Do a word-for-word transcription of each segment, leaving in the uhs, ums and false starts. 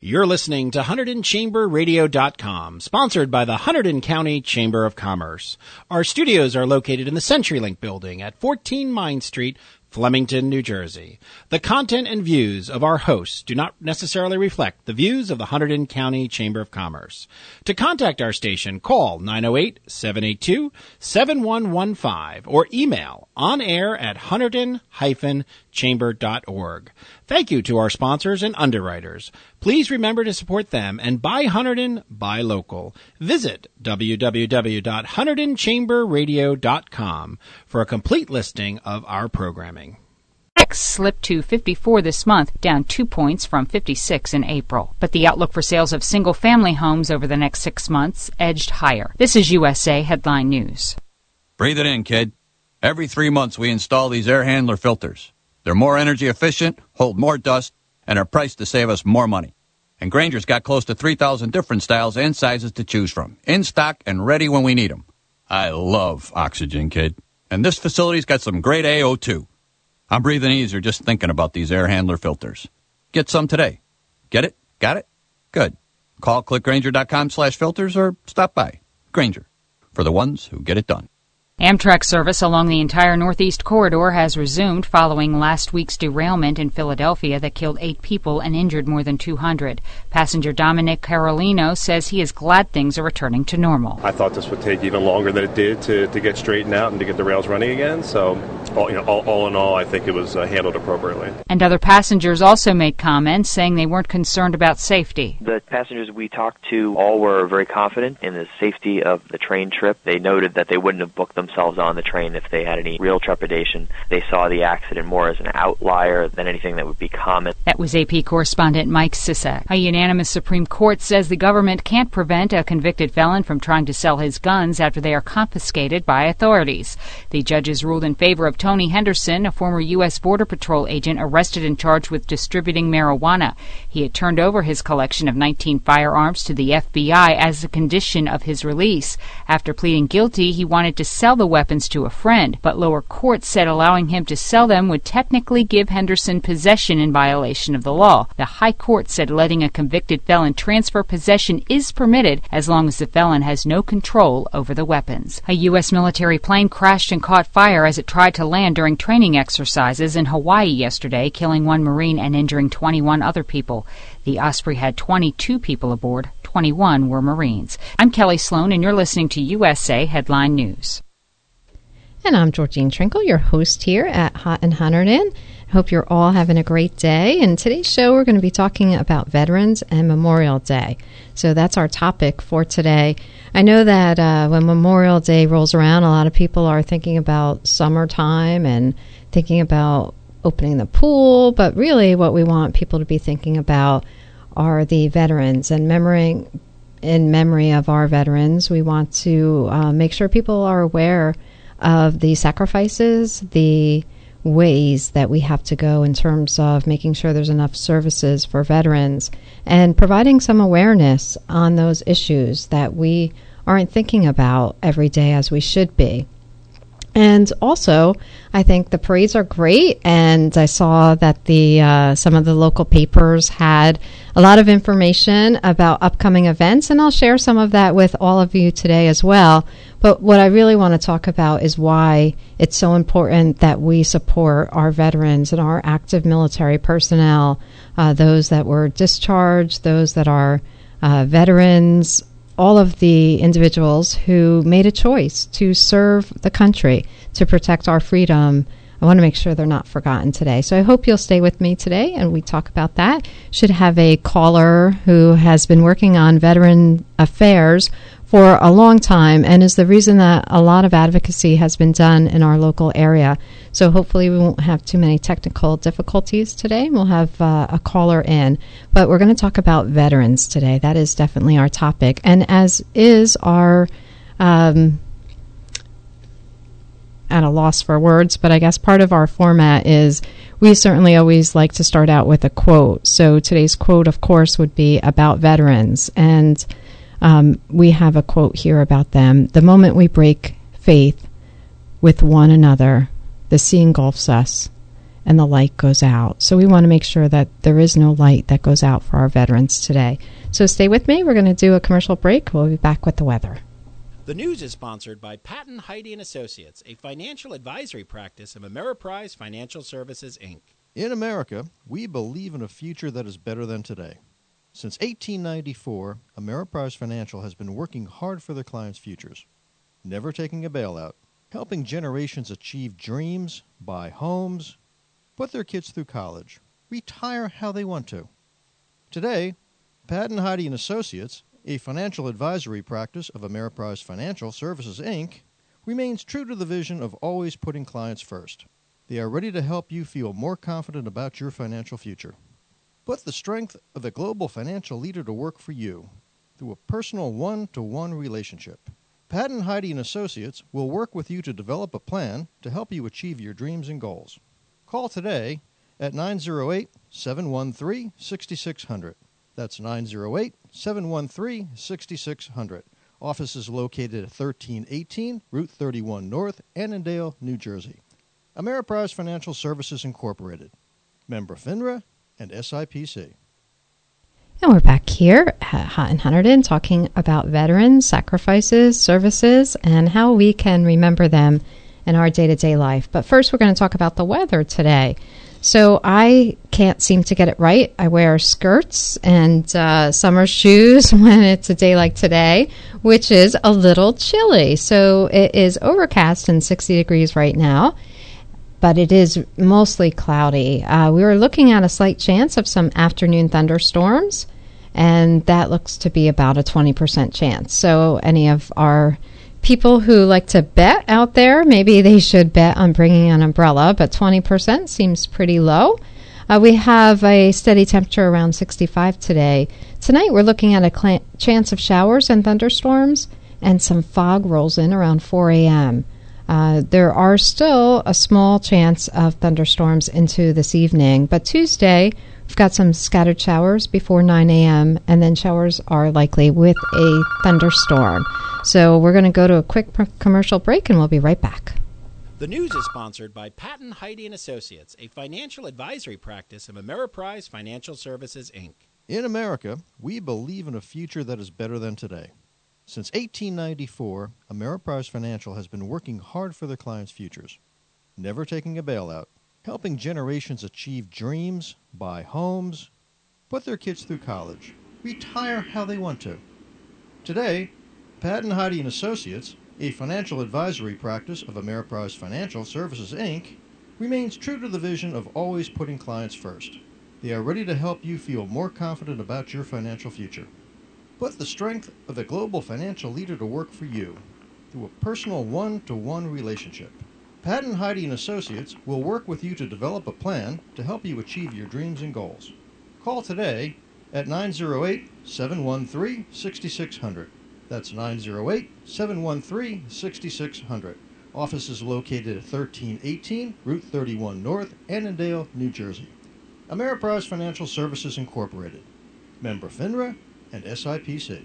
You're listening to Hunterdon Chamber Radio dot com, sponsored by the Hunterdon County Chamber of Commerce. Our studios are located in the CenturyLink building at fourteen Mine Street, Flemington, New Jersey. The content and views of our hosts do not necessarily reflect the views of the Hunterdon County Chamber of Commerce. To contact our station, call nine oh eight, seven eight two, seven one one five or email onair at hunterdon dash chamber dot org. Thank you to our sponsors and underwriters. Please remember to support them and buy Hunterdon, buy local. Visit w w w dot hunterdon chamber radio dot com for a complete listing of our programming. X slipped to fifty-four this month, down two points from fifty-six in April. But the outlook for sales of single-family homes over the next six months edged higher. This is U S A Headline News. Breathe it in, kid. Every three months we install these air handler filters. They're more energy efficient, hold more dust, and are priced to save us more money. And Grainger's got close to three thousand different styles and sizes to choose from, in stock and ready when we need them. I love oxygen, kid. And this facility's got some great A O two. I'm breathing easier just thinking about these air handler filters. Get some today. Get it? Got it? Good. Call click grainger dot com slash filters or stop by. Grainger, for the ones who get it done. Amtrak service along the entire Northeast Corridor has resumed following last week's derailment in Philadelphia that killed eight people and injured more than two hundred. Passenger Dominic Carolino says he is glad things are returning to normal. I thought this would take even longer than it did to, to get straightened out and to get the rails running again. So, all, you know, all, all in all, I think it was uh, handled appropriately. And other passengers also made comments saying they weren't concerned about safety. The passengers we talked to all were very confident in the safety of the train trip. They noted that they wouldn't have booked them themselves on the train if they had any real trepidation. They saw the accident more as an outlier than anything that would be common. That was A P correspondent Mike Sisak. A unanimous Supreme Court says the government can't prevent a convicted felon from trying to sell his guns after they are confiscated by authorities. The judges ruled in favor of Tony Henderson, a former U S Border Patrol agent arrested and charged with distributing marijuana. He had turned over his collection of nineteen firearms to the F B I as a condition of his release. After pleading guilty, he wanted to sell the weapons to a friend, but lower courts said allowing him to sell them would technically give Henderson possession in violation of the law. The High Court said letting a convicted felon transfer possession is permitted as long as the felon has no control over the weapons. A U S military plane crashed and caught fire as it tried to land during training exercises in Hawaii yesterday, killing one Marine and injuring twenty-one other people. The Osprey had twenty-two people aboard. twenty-one were Marines. I'm Kelly Sloan, and you're listening to U S A Headline News. And I'm Georgene Trinkle, your host here at Hot and Hunterdon. I hope you're all having a great day. And today's show, we're going to be talking about Veterans and Memorial Day. So that's our topic for today. I know that uh, when Memorial Day rolls around, a lot of people are thinking about summertime and thinking about opening the pool. But really what we want people to be thinking about are the veterans and memory, in memory of our veterans. We want to uh, make sure people are aware of the sacrifices, the ways that we have to go in terms of making sure there's enough services for veterans and providing some awareness on those issues that we aren't thinking about every day as we should be. And also, I think the parades are great, and I saw that the uh, some of the local papers had a lot of information about upcoming events, and I'll share some of that with all of you today as well. But what I really want to talk about is why it's so important that we support our veterans and our active military personnel, uh, those that were discharged, those that are uh, veterans, all of the individuals who made a choice to serve the country, to protect our freedom. I want to make sure they're not forgotten today. So I hope you'll stay with me today and we talk about that. Should have a caller who has been working on veteran affairs for a long time and is the reason that a lot of advocacy has been done in our local area. So hopefully we won't have too many technical difficulties today. We'll have uh, a caller in. But we're going to talk about veterans today. That is definitely our topic. And as is our, um, at a loss for words, but I guess part of our format is we certainly always like to start out with a quote. So today's quote, of course, would be about veterans. And Um, we have a quote here about them. The moment we break faith with one another, the sea engulfs us, and the light goes out. So we want to make sure that there is no light that goes out for our veterans today. So stay with me. We're going to do a commercial break. We'll be back with the weather. The news is sponsored by Patton, Heide and Associates, a financial advisory practice of Ameriprise Financial Services, Incorporated. In America, we believe in a future that is better than today. Since eighteen ninety-four, Ameriprise Financial has been working hard for their clients' futures, never taking a bailout, helping generations achieve dreams, buy homes, put their kids through college, retire how they want to. Today, Patton, Heide and Associates, a financial advisory practice of Ameriprise Financial Services, Incorporated, remains true to the vision of always putting clients first. They are ready to help you feel more confident about your financial future. Put the strength of a global financial leader to work for you through a personal one-to-one relationship. Patton, Heide and Associates will work with you to develop a plan to help you achieve your dreams and goals. Call today at nine oh eight, seven one three, six six zero zero. That's nine oh eight, seven one three, six six zero zero. Office is located at thirteen eighteen Route thirty-one North, Annandale, New Jersey. Ameriprise Financial Services, Incorporated. Member FINRA and S I P C. And we're back here at Hot and Hunterdon talking about veterans, sacrifices, services, and how we can remember them in our day-to-day life. But first, we're going to talk about the weather today. So I can't seem to get it right. I wear skirts and uh, summer shoes when it's a day like today, which is a little chilly. So it is overcast and sixty degrees right now, but it is mostly cloudy. Uh, we were looking at a slight chance of some afternoon thunderstorms, and that looks to be about a twenty percent chance. So any of our people who like to bet out there, maybe they should bet on bringing an umbrella, but twenty percent seems pretty low. Uh, we have a steady temperature around sixty-five today. Tonight we're looking at a cl- chance of showers and thunderstorms, and some fog rolls in around four a.m. Uh, there are still a small chance of thunderstorms into this evening, but Tuesday we've got some scattered showers before nine a.m., and then showers are likely with a thunderstorm. So we're going to go to a quick pr- commercial break, and we'll be right back. The news is sponsored by Patton, Heide and Associates, a financial advisory practice of Ameriprise Financial Services, Incorporated. In America, we believe in a future that is better than today. Since eighteen ninety-four, Ameriprise Financial has been working hard for their clients' futures, never taking a bailout, helping generations achieve dreams, buy homes, put their kids through college, retire how they want to. Today, Patton, Heide and Associates, a financial advisory practice of Ameriprise Financial Services, Incorporated, remains true to the vision of always putting clients first. They are ready to help you feel more confident about your financial future. Put the strength of a global financial leader to work for you through a personal one-to-one relationship. Patton, Heide and Associates will work with you to develop a plan to help you achieve your dreams and goals. Call today at nine oh eight, seven one three, six six zero zero. That's nine oh eight, seven one three, six six zero zero. Office is located at thirteen eighteen Route thirty-one North, Annandale, New Jersey. Ameriprise Financial Services, Incorporated. Member FINRA and S I P C.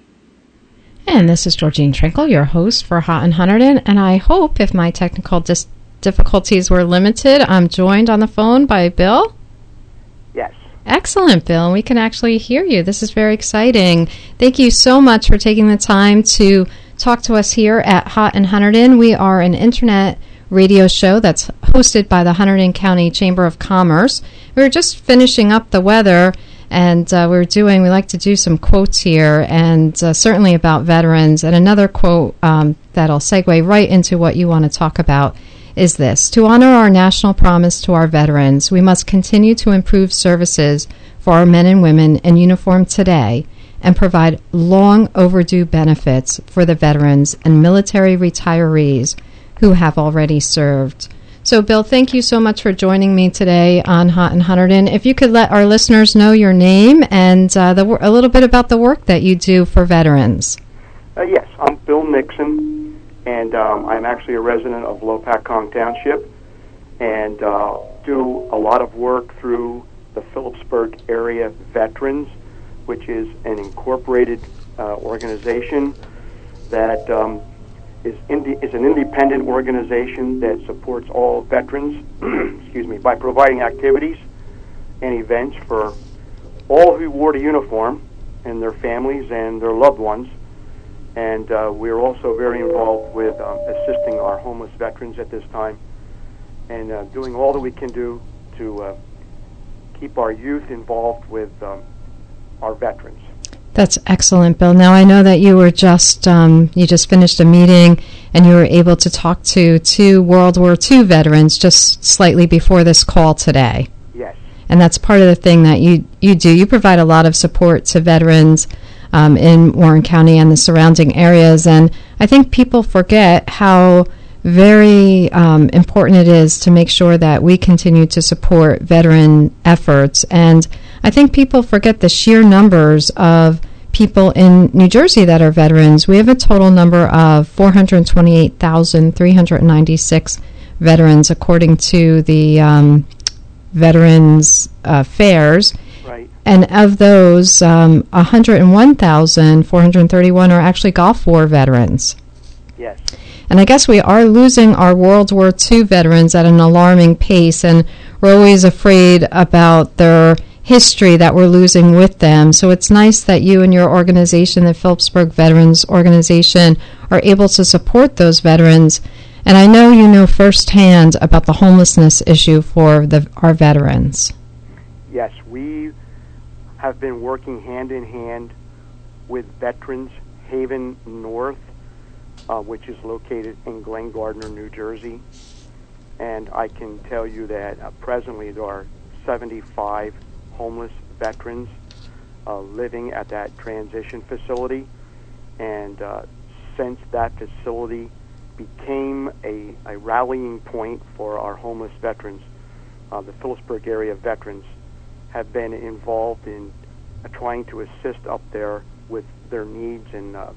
And this is Georgene Trinkle, your host for Hot and Hunterdon, and I hope if my technical dis- difficulties were limited, I'm joined on the phone by Bill. Yes. Excellent, Bill, and we can actually hear you. This is very exciting. Thank you so much for taking the time to talk to us here at Hot and Hunterdon. We are an internet radio show that's hosted by the Hunterdon County Chamber of Commerce. We were just finishing up the weather, and uh, we're doing, we like to do some quotes here, and uh, certainly about veterans. And another quote um, that'll segue right into what you want to talk about is this: to honor our national promise to our veterans, we must continue to improve services for our men and women in uniform today and provide long overdue benefits for the veterans and military retirees who have already served. So, Bill, thank you so much for joining me today on Hot and Hunterdon. If you could let our listeners know your name and uh, the, a little bit about the work that you do for veterans. Uh, yes, I'm Bill Nixon, and um, I'm actually a resident of Lopakong Township, and uh, do a lot of work through the Phillipsburg Area Veterans, which is an incorporated uh, organization that um, is indi- is an independent organization that supports all veterans, excuse me, by providing activities and events for all who wore the uniform and their families and their loved ones. And uh, we're also very involved with um, assisting our homeless veterans at this time and uh, doing all that we can do to uh, keep our youth involved with um, our veterans. That's excellent, Bill. Now, I know that you were just, um, you just finished a meeting and you were able to talk to two World War Two veterans just slightly before this call today. Yes. And that's part of the thing that you, you do. You provide a lot of support to veterans um, in Warren County and the surrounding areas. And I think people forget how very um, important it is to make sure that we continue to support veteran efforts. And I think people forget the sheer numbers of people in New Jersey that are veterans. We have a total number of four hundred twenty-eight thousand three hundred ninety-six veterans, according to the um, Veterans uh, Affairs. Right. And of those, um, one hundred one thousand four hundred thirty-one are actually Gulf War veterans. Yes. And I guess we are losing our World War Two veterans at an alarming pace, and we're always afraid about their history that we're losing with them. So it's nice that you and your organization, the Phillipsburg Veterans Organization, are able to support those veterans. And I know you know firsthand about the homelessness issue for the, our veterans. Yes, we have been working hand in hand with Veterans Haven North, uh, which is located in Glen Gardner, New Jersey. And I can tell you that uh, presently there are seventy-five homeless veterans uh, living at that transition facility. And uh, since that facility became a, a rallying point for our homeless veterans, uh, the Phillipsburg area veterans have been involved in uh, trying to assist up there with their needs, and uh,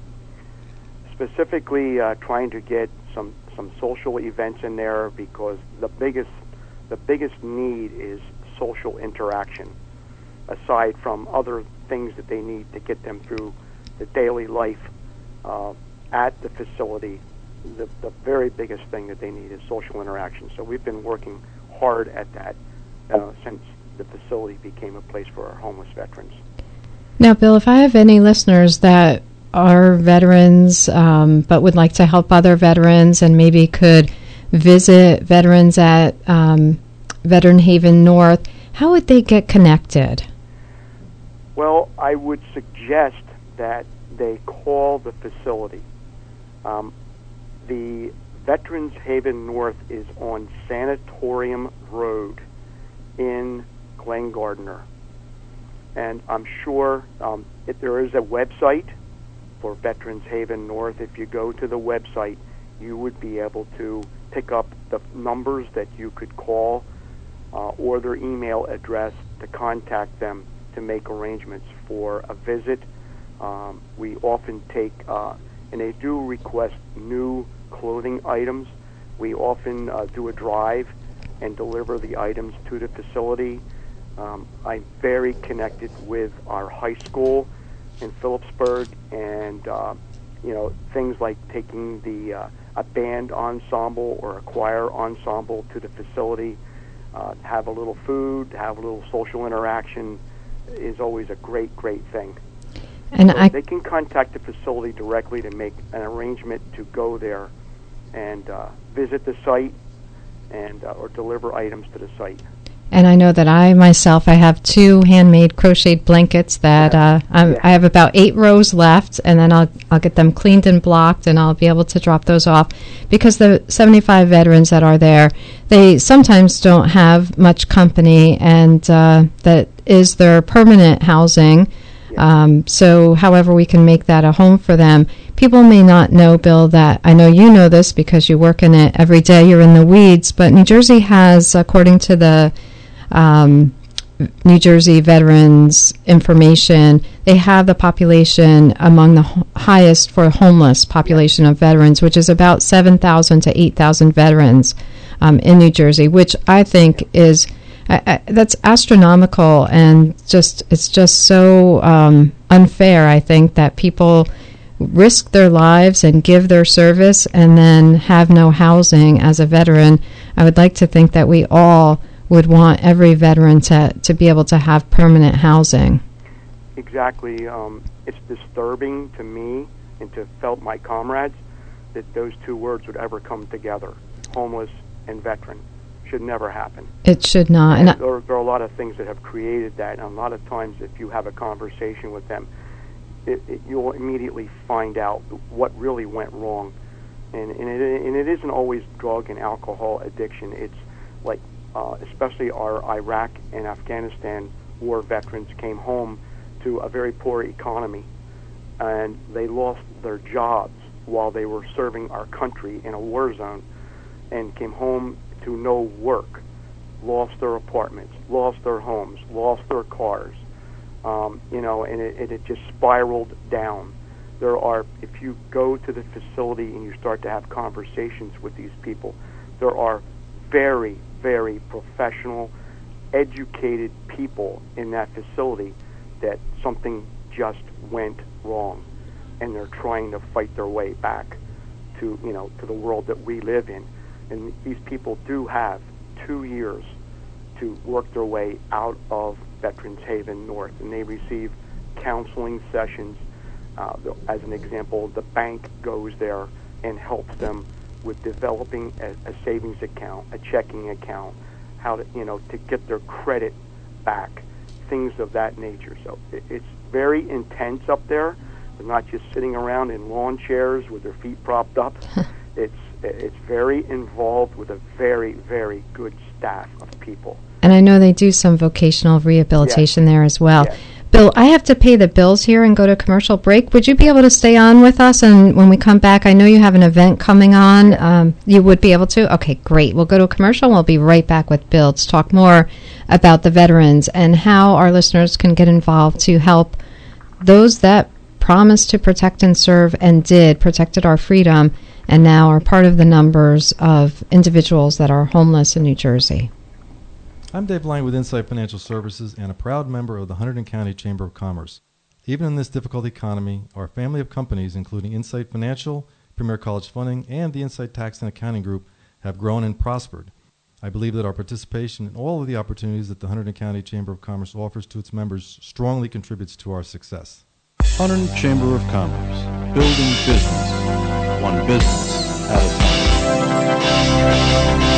specifically uh, trying to get some, some social events in there, because the biggest the biggest need is social interaction, aside from other things that they need to get them through the daily life uh, at the facility. The, the very biggest thing that they need is social interaction. So we've been working hard at that uh, since the facility became a place for our homeless veterans. Now, Bill, if I have any listeners that are veterans um, but would like to help other veterans and maybe could visit veterans at um, Veteran Haven North, how would they get connected? Well, I would suggest that they call the facility. Um, the Veterans Haven North is on Sanatorium Road in Glen Gardner. And I'm sure um, if there is a website for Veterans Haven North, if you go to the website, you would be able to pick up the numbers that you could call uh, or their email address to contact them to make arrangements for a visit. Um, we often take, uh, and they do request new clothing items. We often uh, do a drive and deliver the items to the facility. Um, I'm very connected with our high school in Phillipsburg, and uh, you know, things like taking the uh, a band ensemble or a choir ensemble to the facility, uh, have a little food, have a little social interaction is always a great, great thing. And so I they can contact the facility directly to make an arrangement to go there and uh, visit the site and uh, or deliver items to the site. And I know that I myself, I have two handmade crocheted blankets that uh, I'm, Yeah. I have about eight rows left, and then I'll I'll get them cleaned and blocked, and I'll be able to drop those off, because the seventy-five veterans that are there, they sometimes don't have much company, and uh, that is their permanent housing. Um, so however we can make that a home for them. People may not know, Bill, that I know you know this because you work in it every day, you're in the weeds, but New Jersey has, according to the um, New Jersey Veterans Information, they have the population among the ho- highest for homeless population of veterans, which is about seven thousand to eight thousand veterans um, in New Jersey, which I think is I, I, that's astronomical, and just it's just so um, unfair, I think, that people risk their lives and give their service and then have no housing as a veteran. I would like to think that we all would want every veteran to, to be able to have permanent housing. Exactly. Um, it's disturbing to me and to felt my comrades that those two words would ever come together, homeless and veteran. Should never happen. It should not. And and there, there are a lot of things that have created that, and a lot of times if you have a conversation with them, it, it, you'll immediately find out what really went wrong. And, and, it, and it isn't always drug and alcohol addiction. It's like, uh, especially our Iraq and Afghanistan war veterans came home to a very poor economy, and they lost their jobs while they were serving our country in a war zone, and came home to no work, lost their apartments, lost their homes, lost their cars, um, you know, and it, it, it just spiraled down. There are, if you go to the facility and you start to have conversations with these people, there are very, very professional, educated people in that facility that something just went wrong, and they're trying to fight their way back to, you know, to the world that we live in. And these people do have two years to work their way out of Veterans Haven North, and they receive counseling sessions. Uh, as an example, the bank goes there and helps them with developing a, a savings account, a checking account, how to, you know, to get their credit back, things of that nature. So it, it's very intense up there. They're not just sitting around in lawn chairs with their feet propped up. It's It's very involved with a very, very good staff of people. And I know they do some vocational rehabilitation yes. there as well. Yes. Bill, I have to pay the bills here and go to commercial break. Would you be able to stay on with us? And when we come back, I know you have an event coming on. Um, you would be able to? Okay, great. We'll go to a commercial. We'll be right back with Bill to talk more about the veterans and how our listeners can get involved to help those that promised to protect and serve and did, protected our freedom, and now are part of the numbers of individuals that are homeless in New Jersey. I'm Dave Lang with Insight Financial Services and a proud member of the Hunterdon County Chamber of Commerce. Even in this difficult economy, our family of companies, including Insight Financial, Premier College Funding, and the Insight Tax and Accounting Group, have grown and prospered. I believe that our participation in all of the opportunities that the Hunterdon County Chamber of Commerce offers to its members strongly contributes to our success. Hunterdon Chamber of Commerce, building business, one business at a time.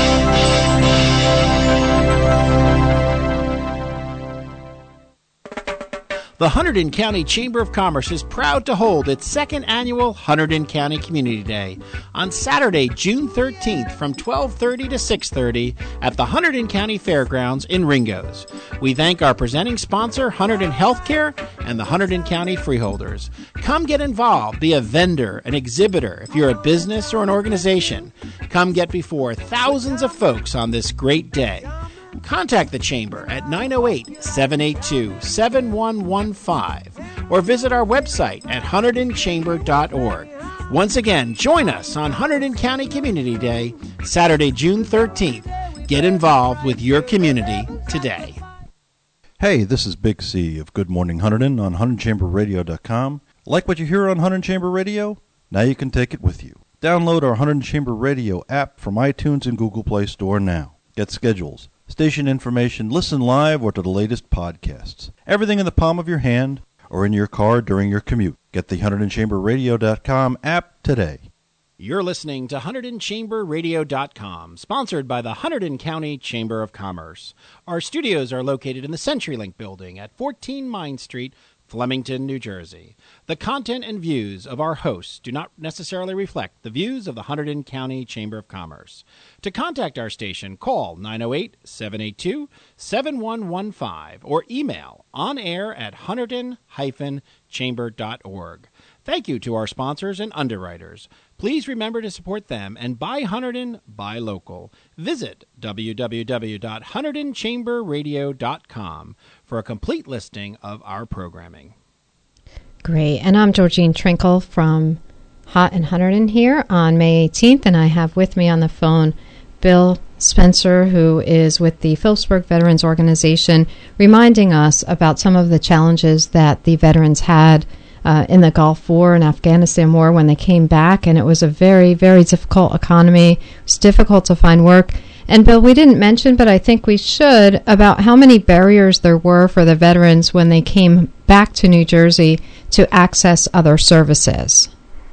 The Hunterdon County Chamber of Commerce is proud to hold its second annual Hunterdon County Community Day on Saturday, June thirteenth from twelve thirty to six thirty at the Hunterdon County Fairgrounds in Ringo's. We thank our presenting sponsor, Hunterdon Healthcare, and the Hunterdon County Freeholders. Come get involved, be a vendor, an exhibitor, if you're a business or an organization. Come get before thousands of folks on this great day. Contact the Chamber at nine oh eight, seven eight two, seven one one five or visit our website at hunterdon chamber dot org. Once again, join us on Hunterdon County Community Day, Saturday, June thirteenth. Get involved with your community today. Hey, this is Big C of Good Morning Hunterdon on hunterdon chamber radio dot com. Like what you hear on Hunterdon Chamber Radio? Now you can take it with you. Download our Hunterdon Chamber Radio app from iTunes and Google Play Store now. Get schedules, station information, listen live, or to the latest podcasts. Everything in the palm of your hand or in your car during your commute. Get the hunterdon chamber radio dot com app today. You're listening to hunterdon chamber radio dot com, sponsored by the Hunterdon County Chamber of Commerce. Our studios are located in the CenturyLink building at fourteen Mine Street, Flemington, New Jersey. The content and views of our hosts do not necessarily reflect the views of the Hunterdon County Chamber of Commerce. To contact our station, call nine oh eight, seven eight two, seven one one five or email onair at hunterdon dash chamber dot org. Thank you to our sponsors and underwriters. Please remember to support them and buy Hunterdon, buy local. Visit w w w dot hunterdon chamber radio dot com for a complete listing of our programming. Great. And I'm Georgene Trinkle from Hot and Hunterdon here on May eighteenth, and I have with me on the phone Bill Spencer, who is with the Phillipsburg Veterans Organization, reminding us about some of the challenges that the veterans had uh, in the Gulf War and Afghanistan War when they came back, and it was a very, very difficult economy. It was difficult to find work. And, Bill, we didn't mention, but I think we should, about how many barriers there were for the veterans when they came back to New Jersey to access other services.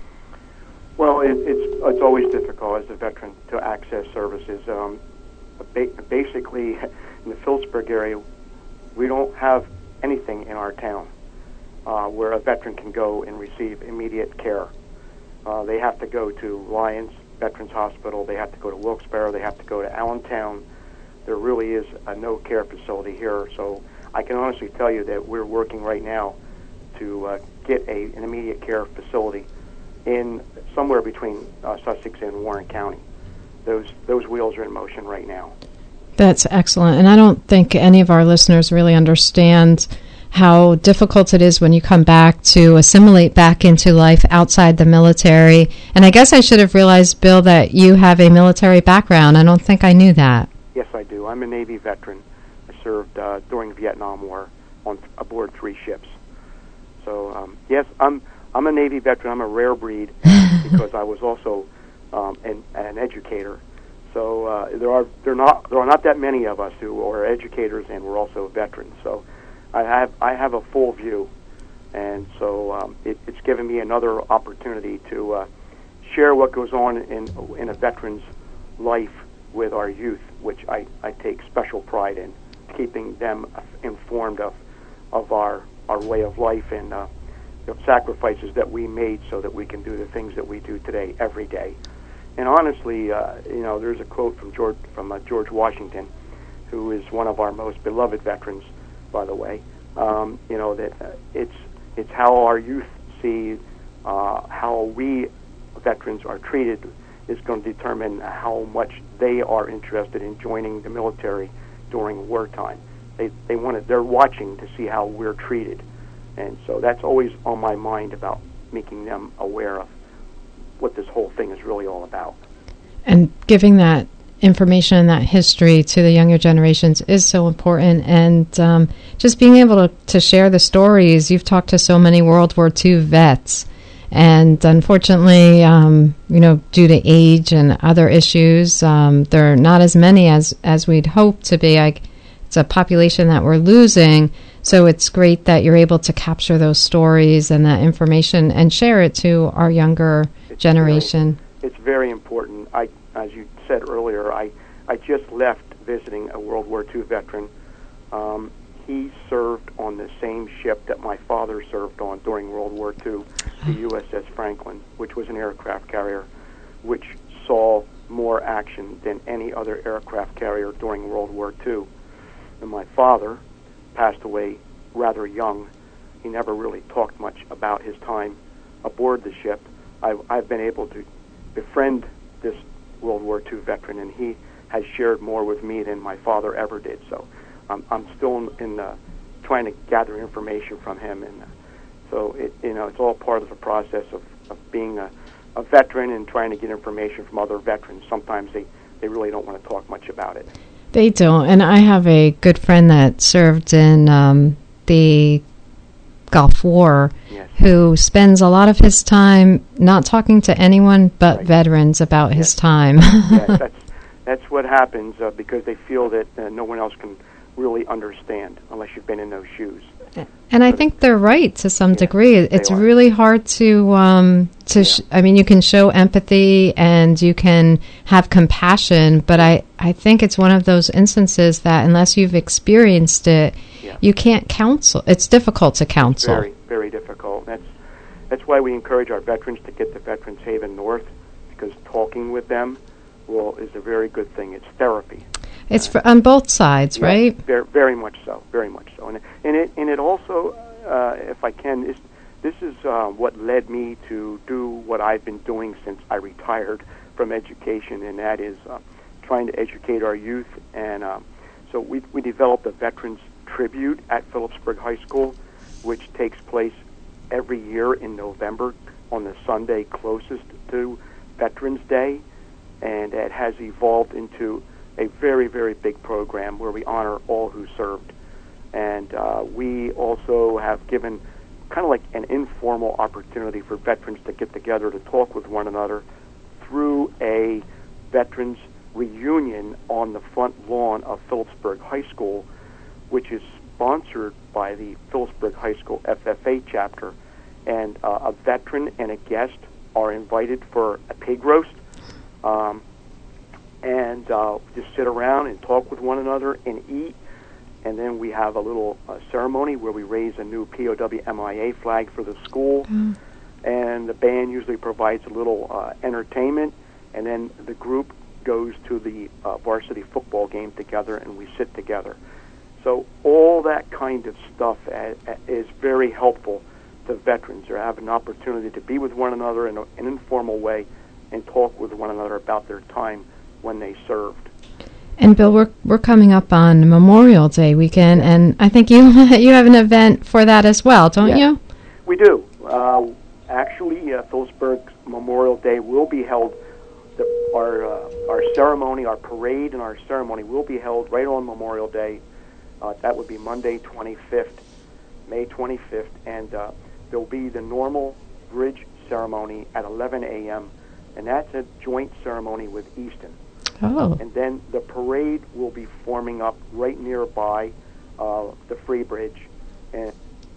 Well, it, it's it's always difficult as a veteran to access services. Um, ba- basically, in the Phillipsburg area, we don't have anything in our town uh, where a veteran can go and receive immediate care. Uh, they have to go to Lyons Veterans Hospital, they have to go to Wilkes-Barre, they have to go to Allentown. There really is a no-care facility here, so I can honestly tell you that we're working right now to uh, get a, an immediate care facility in somewhere between uh, Sussex and Warren County. Those those wheels are in motion right now. That's excellent, and I don't think any of our listeners really understand how difficult it is when you come back to assimilate back into life outside the military. And I guess I should have realized, Bill, that you have a military background. I don't think I knew that. Yes, I do. I'm a Navy veteran. I served uh, during the Vietnam War on aboard three ships. So, um, yes, I'm I'm a Navy veteran. I'm a rare breed because I was also um, an, an educator. So uh, there are there not there are not that many of us who are educators and we're also veterans. So I have I have a full view, and so um, it, it's given me another opportunity to uh, share what goes on in in a veteran's life with our youth, which I, I take special pride in, keeping them informed of of our our way of life and uh, the sacrifices that we made so that we can do the things that we do today every day. And honestly, uh, you know, there's a quote from George from uh, George Washington, who is one of our most beloved veterans, by the way. Um, you know that uh, it's it's how our youth see uh, how we veterans are treated is going to determine how much they are interested in joining the military during wartime. They they want to, they're watching to see how we're treated, and so that's always on my mind about making them aware of what this whole thing is really all about. And giving that information and that history to the younger generations is so important. And um, just being able to, to share the stories. You've talked to so many World War Two vets, and unfortunately, um, you know, due to age and other issues, um, there are not as many as, as we'd hope to be. I, it's a population that we're losing. So it's great that you're able to capture those stories and that information and share it to our younger it's generation. Very, it's very important. I, as you said earlier, I, I just left visiting a World War Two veteran. Um, he served on the same ship that my father served on during World War Two, the U S S Franklin, which was an aircraft carrier, which saw more action than any other aircraft carrier during World War Two. And my father passed away rather young. He never really talked much about his time aboard the ship. I've, I've been able to befriend this World War Two veteran, and he has shared more with me than my father ever did. So um, I'm still in, in uh, trying to gather information from him, and uh, so it, you know, it's all part of the process of, of being a, a veteran and trying to get information from other veterans. Sometimes they, they really don't want to talk much about it. They don't, and I have a good friend that served in um, the Gulf War, yes, who spends a lot of his time not talking to anyone but right. veterans about yes. his time. yes, that's, that's what happens uh, because they feel that uh, no one else can really understand unless you've been in those shoes. And I think they're right to some yeah, degree. It's really hard to, um, to. Yeah. Sh- I mean, you can show empathy and you can have compassion, but I, I think it's one of those instances that unless you've experienced it, yeah. you can't counsel. It's difficult to counsel. Very, very difficult. That's that's why we encourage our veterans to get to Veterans Haven North, because talking with them will is a very good thing. It's therapy. It's for, on both sides, yeah, right? Very, very much so, very much so. And, and it and it also, uh, if I can, is, this is uh, what led me to do what I've been doing since I retired from education, and that is uh, trying to educate our youth. And um, so we we developed a Veterans Tribute at Phillipsburg High School, which takes place every year in November on the Sunday closest to Veterans Day, and it has evolved into a very, very big program where we honor all who served. And uh, we also have given kind of like an informal opportunity for veterans to get together to talk with one another through a veterans reunion on the front lawn of Phillipsburg High School, which is sponsored by the Phillipsburg High School F F A chapter. And uh, a veteran and a guest are invited for a pig roast, um, and uh, just sit around and talk with one another and eat. And then we have a little uh, ceremony where we raise a new P O W M I A flag for the school. Mm. And the band usually provides a little uh, entertainment. And then the group goes to the uh, varsity football game together, and we sit together. So all that kind of stuff uh, is very helpful to veterans, or have an opportunity to be with one another in a, an informal way and talk with one another about their time when they served. And Bill, we're we're coming up on Memorial Day weekend, and I think you you have an event for that as well, don't yes, you? We do. Uh, actually, uh, Phillipsburg Memorial Day will be held. The, our uh, our ceremony, our parade, and our ceremony will be held right on Memorial Day. Uh, that would be Monday, twenty-fifth, May twenty-fifth, and uh, there will be the normal bridge ceremony at eleven a.m., and that's a joint ceremony with Easton. Oh. And then the parade will be forming up right nearby uh, the Free Bridge, and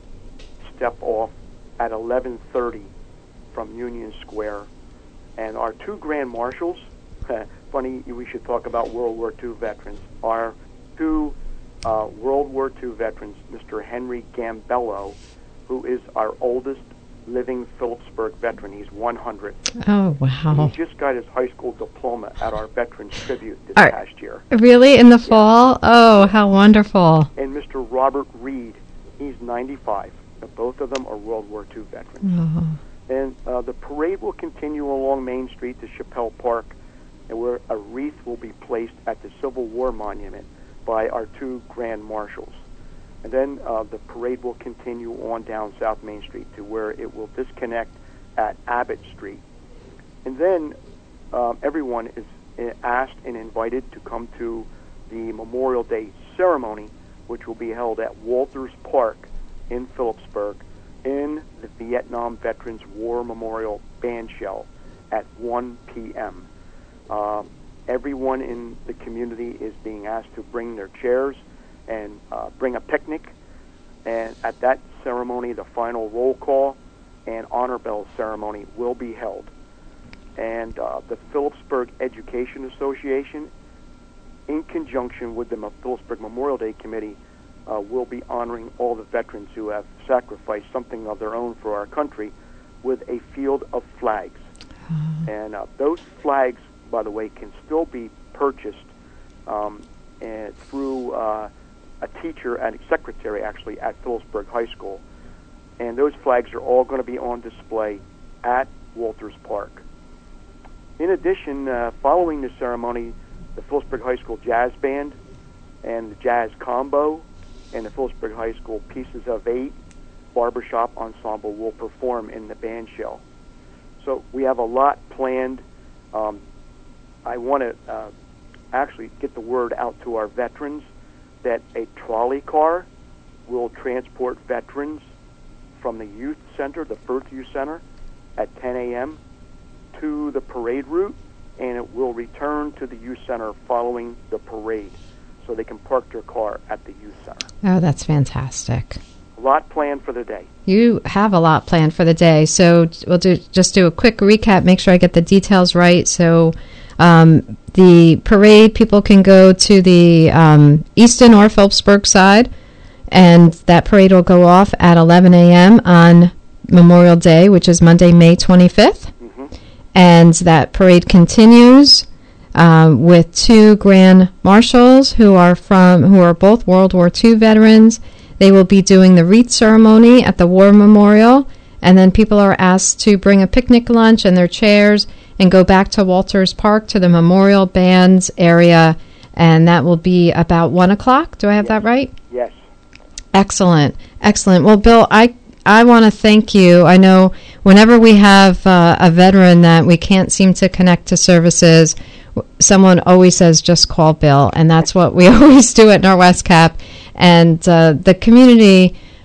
step off at eleven thirty from Union Square. And our two Grand Marshals, funny we should talk about World War Two veterans, are two uh, World War Two veterans, Mister Henry Gambello, who is our oldest living Phillipsburg veteran. He's one hundred. Oh, wow. He just got his high school diploma at our Veterans Tribute this Are, past year. Really? In the fall? Yeah. Oh, how wonderful. And Mister Robert Reed, he's ninety-five. Now, both of them are World War Two veterans. Oh. And uh, the parade will continue along Main Street to Chappelle Park, and where a wreath will be placed at the Civil War Monument by our two Grand Marshals. And then uh, the parade will continue on down South Main Street to where it will disconnect at Abbott Street. And then um, everyone is asked and invited to come to the Memorial Day ceremony, which will be held at Walters Park in Phillipsburg in the Vietnam Veterans War Memorial Bandshell at one p.m. Um, everyone in the community is being asked to bring their chairs and uh, bring a picnic. And at that ceremony, the final roll call and honor bell ceremony will be held. And uh, the Phillipsburg Education Association, in conjunction with the Phillipsburg Memorial Day Committee, uh, will be honoring all the veterans who have sacrificed something of their own for our country with a field of flags. And uh, those flags, by the way, can still be purchased um, and through uh, a teacher and a secretary, actually, at Phillipsburg High School. And those flags are all going to be on display at Walters Park. In addition, uh, following the ceremony, the Phillipsburg High School Jazz Band and the Jazz Combo and the Phillipsburg High School Pieces of Eight Barbershop Ensemble will perform in the band shell. So we have a lot planned. Um, I want to uh, actually get the word out to our veterans that a trolley car will transport veterans from the youth center, the Firth Youth Center, at ten a.m. to the parade route, and it will return to the youth center following the parade, so they can park their car at the youth center. Oh, that's fantastic. A lot planned for the day. You have a lot planned for the day, so we'll do just do a quick recap, make sure I get the details right. So um, the parade, people can go to the um, Easton or Phillipsburg side, and that parade will go off at eleven a.m. on Memorial Day, which is Monday, May twenty-fifth. Mm-hmm. And that parade continues um, with two Grand Marshals who are from who are both World War Two veterans. They will be doing the wreath ceremony at the War Memorial, and then people are asked to bring a picnic lunch and their chairs and go back to Walters Park to the Memorial Bands area, and that will be about one o'clock. Do I have yes. that right? Yes. Excellent. Excellent. Well, Bill, I I want to thank you. I know whenever we have uh, a veteran that we can't seem to connect to services, someone always says, just call Bill, and that's what we always do at Norwest Cap. And uh, the community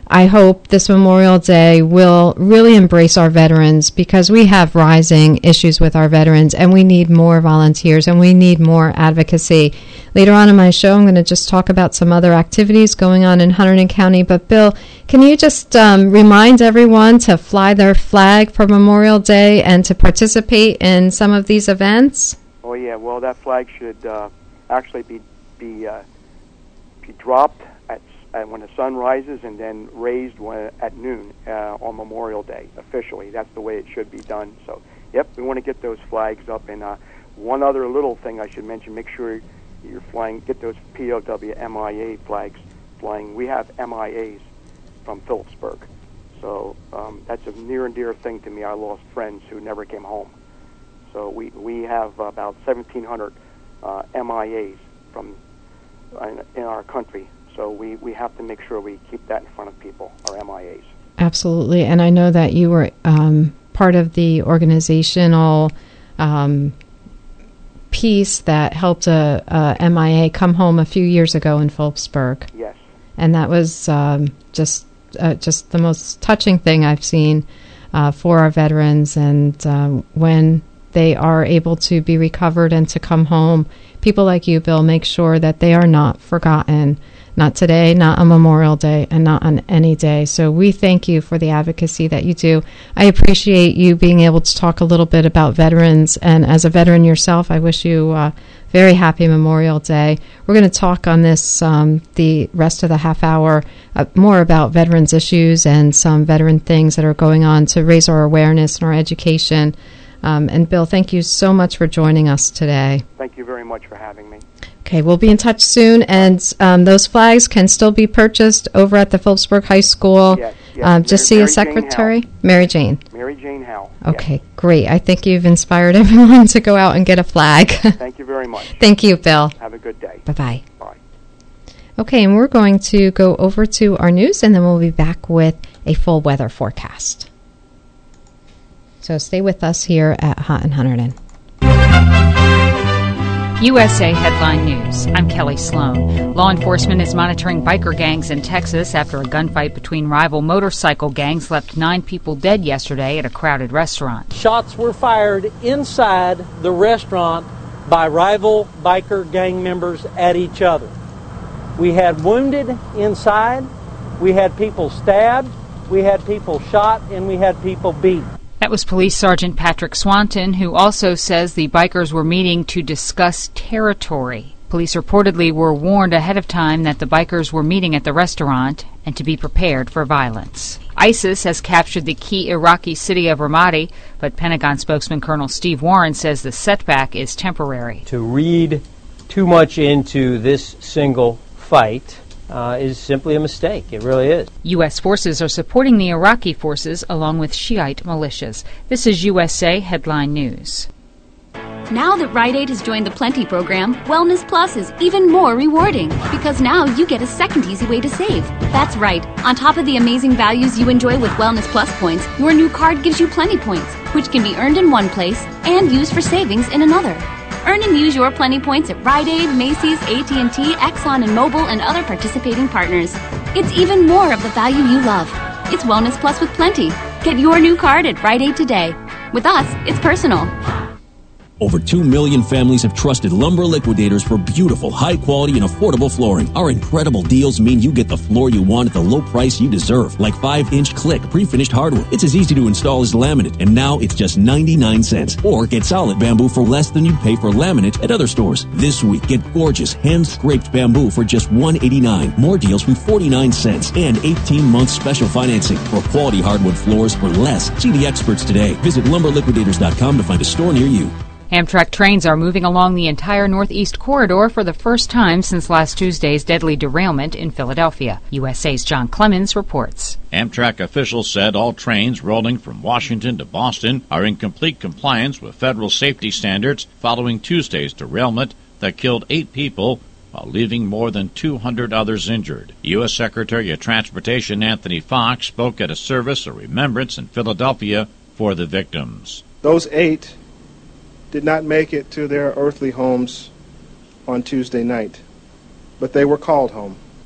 I hope this Memorial Day will really embrace our veterans, because we have rising issues with our veterans and we need more volunteers and we need more advocacy. Later on in my show, I'm going to just talk about some other activities going on in Hunterdon County. But Bill, can you just um, remind everyone to fly their flag for Memorial Day and to participate in some of these events? Oh, yeah. Well, that flag should uh, actually be, be, uh, be dropped at And when the sun rises, and then raised when, at noon uh, on Memorial Day, officially. That's the way it should be done. So, yep, we want to get those flags up. And uh, one other little thing I should mention, make sure you're flying, get those P O W M I A flags flying. We have M I As from Phillipsburg. So um, that's a near and dear thing to me. I lost friends who never came home. So we, we have about seventeen hundred uh, M I As from uh, in our country. So we, we have to make sure we keep that in front of people, our M I As. Absolutely. And I know that you were um, part of the organizational um, piece that helped a, a M I A come home a few years ago in Phillipsburg. Yes. And that was um, just uh, just the most touching thing I've seen uh, for our veterans. And um, when they are able to be recovered and to come home, people like you, Bill, make sure that they are not forgotten. Not today, not on Memorial Day, and not on any day. So we thank you for the advocacy that you do. I appreciate you being able to talk a little bit about veterans. And as a veteran yourself, I wish you a very happy Memorial Day. We're going to talk on this, um, the rest of the half hour, uh, more about veterans issues and some veteran things that are going on to raise our awareness and our education. Um, and Bill, thank you so much for joining us today. Thank you very much for having me. Okay, we'll be in touch soon, and um, those flags can still be purchased over at the Phillipsburg High School. Yes, yes. Um, just see Mary a secretary, Jane Mary Jane. Mary Jane Howell. Okay, yes. Great. I think you've inspired everyone to go out and get a flag. Thank you very much. Thank you, Bill. Have a good day. Bye-bye. Bye. Okay, and we're going to go over to our news, and then we'll be back with a full weather forecast. So stay with us here at Hot and Hunterdon. U S A Headline News. I'm Kelly Sloan. Law enforcement is monitoring biker gangs in Texas after a gunfight between rival motorcycle gangs left nine people dead yesterday at a crowded restaurant. Shots were fired inside the restaurant by rival biker gang members at each other. We had wounded inside, we had people stabbed, we had people shot, and we had people beat. That was Police Sergeant Patrick Swanton, who also says the bikers were meeting to discuss territory. Police reportedly were warned ahead of time that the bikers were meeting at the restaurant and to be prepared for violence. ISIS has captured the key Iraqi city of Ramadi, but Pentagon spokesman Colonel Steve Warren says the setback is temporary. To read too much into this single fight Uh, is simply a mistake. It really is. U S forces are supporting the Iraqi forces along with Shiite militias. This is U S A Headline News. Now that Rite Aid has joined the Plenty program, Wellness Plus is even more rewarding because now you get a second easy way to save. That's right. On top of the amazing values you enjoy with Wellness Plus points, your new card gives you Plenty points, which can be earned in one place and used for savings in another. Earn and use your Plenty points at Rite Aid, Macy's, A T and T, Exxon and Mobil, and other participating partners. It's even more of the value you love. It's Wellness Plus with Plenty. Get your new card at Rite Aid today. With us, it's personal. Over two million families have trusted Lumber Liquidators for beautiful, high-quality, and affordable flooring. Our incredible deals mean you get the floor you want at the low price you deserve, like five inch Click pre-finished hardwood. It's as easy to install as laminate, and now it's just ninety-nine cents. Or get solid bamboo for less than you'd pay for laminate at other stores. This week, get gorgeous, hand-scraped bamboo for just one dollar and eighty-nine cents. More deals from forty-nine cents and eighteen months special financing for quality hardwood floors for less. See the experts today. Visit lumber liquidators dot com to find a store near you. Amtrak trains are moving along the entire Northeast Corridor for the first time since last Tuesday's deadly derailment in Philadelphia. U S A's John Clemens reports. Amtrak officials said all trains rolling from Washington to Boston are in complete compliance with federal safety standards following Tuesday's derailment that killed eight people while leaving more than two hundred others injured. U S Secretary of Transportation Anthony Fox spoke at a service of remembrance in Philadelphia for the victims. Those eight did not make it to their earthly homes on Tuesday night, but they were called home.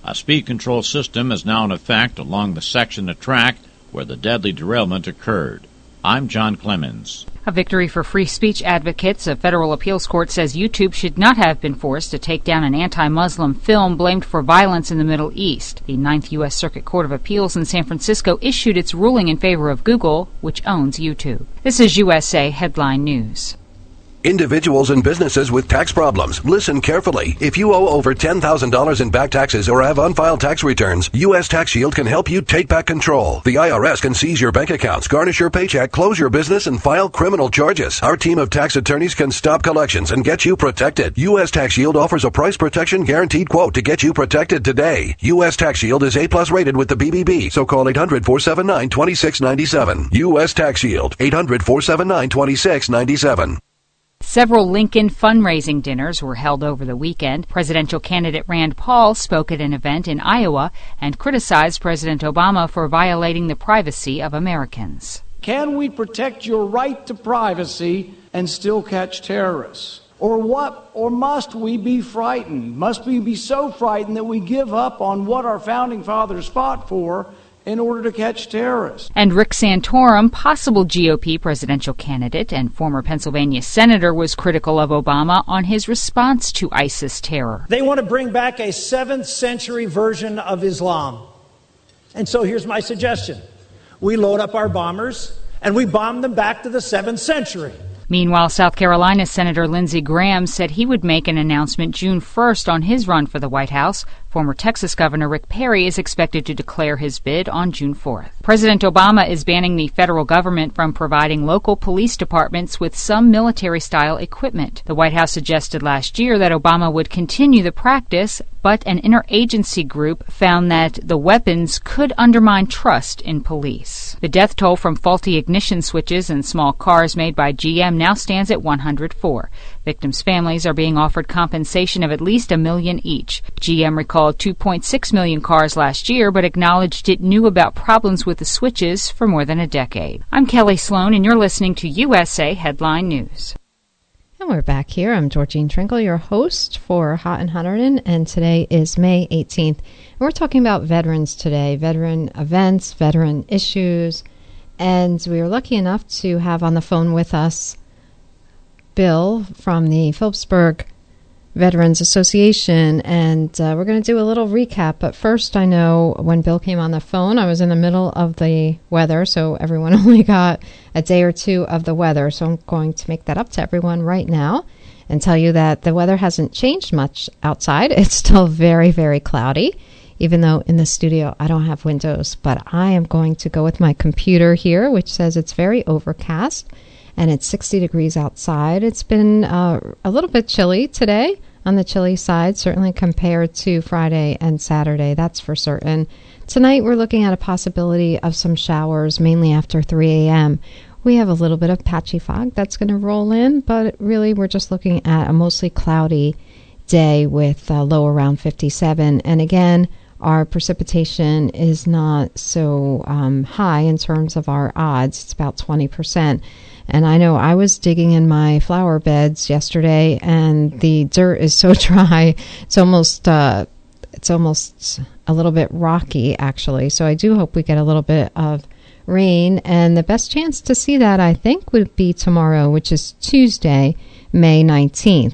A speed control system is now in effect along the section of track where the deadly derailment occurred. I'm John Clemens. A victory for free speech advocates. A federal appeals court says YouTube should not have been forced to take down an anti-Muslim film blamed for violence in the Middle East. The Ninth U S Circuit Court of Appeals in San Francisco issued its ruling in favor of Google, which owns YouTube. This is U S A Headline News. Individuals and businesses with tax problems, listen carefully. If you owe over ten thousand dollars in back taxes or have unfiled tax returns, U S Tax Shield can help you take back control. The I R S can seize your bank accounts, garnish your paycheck, close your business, and file criminal charges. Our team of tax attorneys can stop collections and get you protected. U S Tax Shield offers a price protection guaranteed quote to get you protected today. U S Tax Shield is A plus rated with the B B B, so call eight hundred, four seven nine, two six nine seven. U S Tax Shield, eight hundred, four seven nine, two six nine seven. Several Lincoln fundraising dinners were held over the weekend. Presidential candidate Rand Paul spoke at an event in Iowa and criticized President Obama for violating the privacy of Americans. Can we protect your right to privacy and still catch terrorists? Or what? Or must we be frightened? Must we be so frightened that we give up on what our founding fathers fought for in order to catch terrorists? And Rick Santorum, possible G O P presidential candidate and former Pennsylvania senator, was critical of Obama on his response to ISIS terror. They want to bring back a seventh century version of Islam. And so here's my suggestion. We load up our bombers and we bomb them back to the seventh century. Meanwhile, South Carolina Senator Lindsey Graham said he would make an announcement June first on his run for the White House. Former Texas Governor Rick Perry is expected to declare his bid on June fourth. President Obama is banning the federal government from providing local police departments with some military-style equipment. The White House suggested last year that Obama would continue the practice, but an interagency group found that the weapons could undermine trust in police. The death toll from faulty ignition switches in small cars made by G M now stands at one hundred four. Victims' families are being offered compensation of at least a million each. G M recalled two point six million cars last year, but acknowledged it knew about problems with the switches for more than a decade. I'm Kelly Sloan, and you're listening to U S A Headline News. And we're back here. I'm Georgene Trinkle, your host for Hot and Hunterdon, and today is May eighteenth. And we're talking about veterans today, veteran events, veteran issues, and we were lucky enough to have on the phone with us Bill from the Phillipsburg Veterans Association, and uh, we're going to do a little recap. But first, I know when Bill came on the phone, I was in the middle of the weather, so everyone only got a day or two of the weather. So I'm going to make that up to everyone right now and tell you that the weather hasn't changed much outside. It's still very, very cloudy, even though in the studio I don't have windows. But I am going to go with my computer here, which says it's very overcast, and it's sixty degrees outside. It's been uh, a little bit chilly today, on the chilly side, certainly compared to Friday and Saturday, that's for certain. Tonight we're looking at a possibility of some showers, mainly after three a.m. We have a little bit of patchy fog that's going to roll in, but really we're just looking at a mostly cloudy day with a low around fifty-seven. And again, our precipitation is not so um, high in terms of our odds. It's about twenty percent. And I know I was digging in my flower beds yesterday, and the dirt is so dry, it's almost uh, it's almost a little bit rocky, actually. So I do hope we get a little bit of rain. And the best chance to see that, I think, would be tomorrow, which is Tuesday, May nineteenth.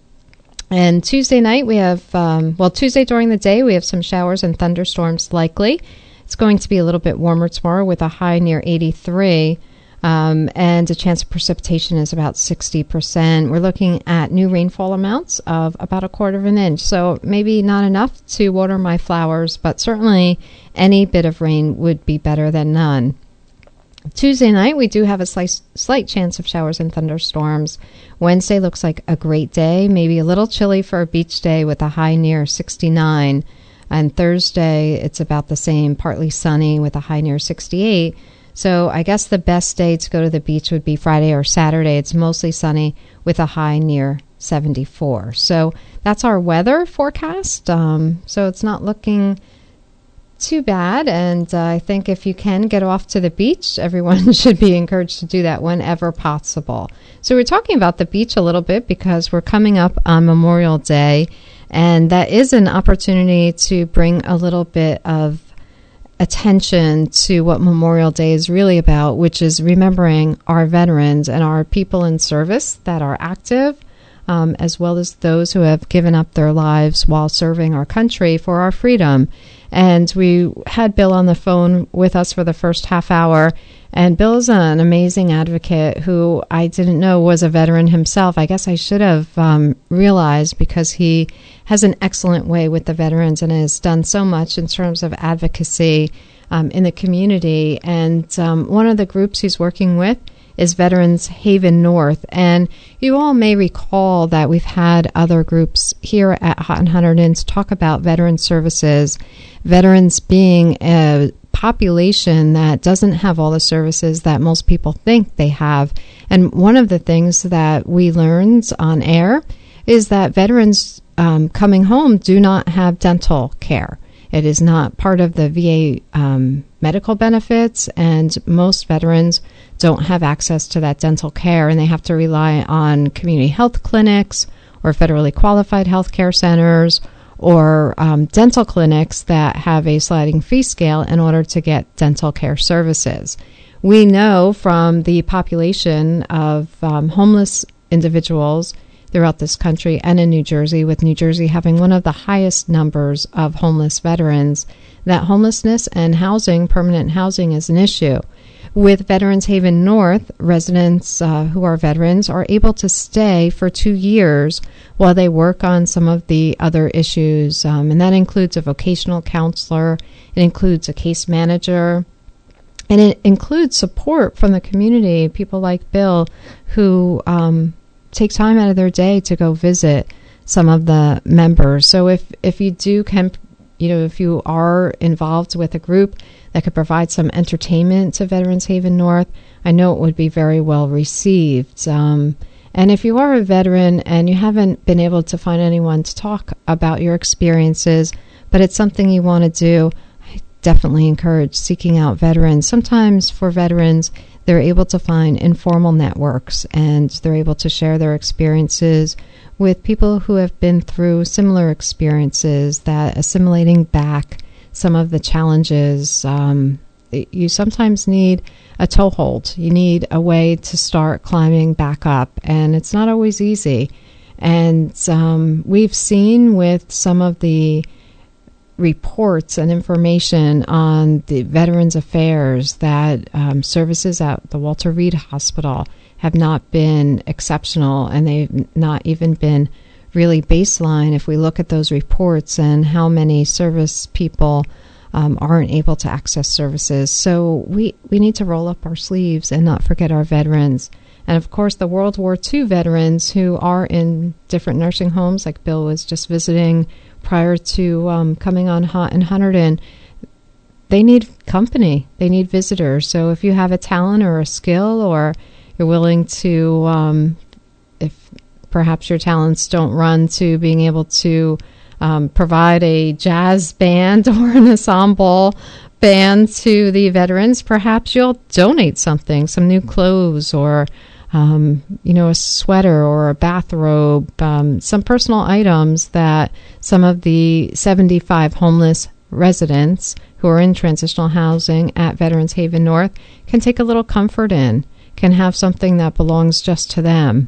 And Tuesday night we have, um, well, Tuesday during the day we have some showers and thunderstorms likely. It's going to be a little bit warmer tomorrow with a high near eighty-three. Um, and a chance of precipitation is about sixty percent. We're looking at new rainfall amounts of about a quarter of an inch. So maybe not enough to water my flowers, but certainly any bit of rain would be better than none. Tuesday night, we do have a slight, slight chance of showers and thunderstorms. Wednesday looks like a great day, maybe a little chilly for a beach day with a high near sixty-nine. And Thursday, it's about the same, partly sunny with a high near sixty-eight. So I guess the best day to go to the beach would be Friday or Saturday. It's mostly sunny with a high near seventy-four. So that's our weather forecast. Um, so it's not looking too bad. And uh, I think if you can get off to the beach, everyone should be encouraged to do that whenever possible. So we're talking about the beach a little bit because we're coming up on Memorial Day. And that is an opportunity to bring a little bit of attention to what Memorial Day is really about, which is remembering our veterans and our people in service that are active, um, as well as those who have given up their lives while serving our country for our freedom. And we had Bill on the phone with us for the first half hour. And Bill's an amazing advocate who I didn't know was a veteran himself. I guess I should have um, realized, because he has an excellent way with the veterans and has done so much in terms of advocacy um, in the community. And um, one of the groups he's working with is Veterans Haven North. And you all may recall that we've had other groups here at Hot and Huntered Inn to talk about veteran services, veterans being a population that doesn't have all the services that most people think they have. And one of the things that we learned on air is that veterans um, coming home do not have dental care. It is not part of the V A um, medical benefits, and most veterans don't have access to that dental care, and they have to rely on community health clinics or federally qualified health care centers or um, dental clinics that have a sliding fee scale in order to get dental care services. We know from the population of um, homeless individuals throughout this country and in New Jersey, with New Jersey having one of the highest numbers of homeless veterans, that homelessness and housing, permanent housing, is an issue. With Veterans Haven North, residents uh, who are veterans are able to stay for two years while they work on some of the other issues, um, and that includes a vocational counselor, it includes a case manager, and it includes support from the community, people like Bill, who um, take time out of their day to go visit some of the members. So if, if you do, can, you know, if you are involved with a group that could provide some entertainment to Veterans Haven North, I know it would be very well received. Um, and if you are a veteran and you haven't been able to find anyone to talk about your experiences, but it's something you want to do, I definitely encourage seeking out veterans. Sometimes for veterans, they're able to find informal networks, and they're able to share their experiences with people who have been through similar experiences, that assimilating back some of the challenges. Um, you sometimes need a toehold. You need a way to start climbing back up, and it's not always easy. And um, we've seen with some of the reports and information on the Veterans Affairs that um, services at the Walter Reed Hospital have not been exceptional, and they've not even been really baseline if we look at those reports and how many service people um, aren't able to access services. So we, we need to roll up our sleeves and not forget our veterans. And of course, the World War Two veterans who are in different nursing homes, like Bill was just visiting prior to um, coming on Hot and Huntered Inn, they need company. They need visitors. So if you have a talent or a skill, or you're willing to, um, if perhaps your talents don't run to being able to um, provide a jazz band or an ensemble band to the veterans, perhaps you'll donate something, some new clothes, or um, you know, a sweater or a bathrobe, um, some personal items that some of the seventy-five homeless residents who are in transitional housing at Veterans Haven North can take a little comfort in, can have something that belongs just to them.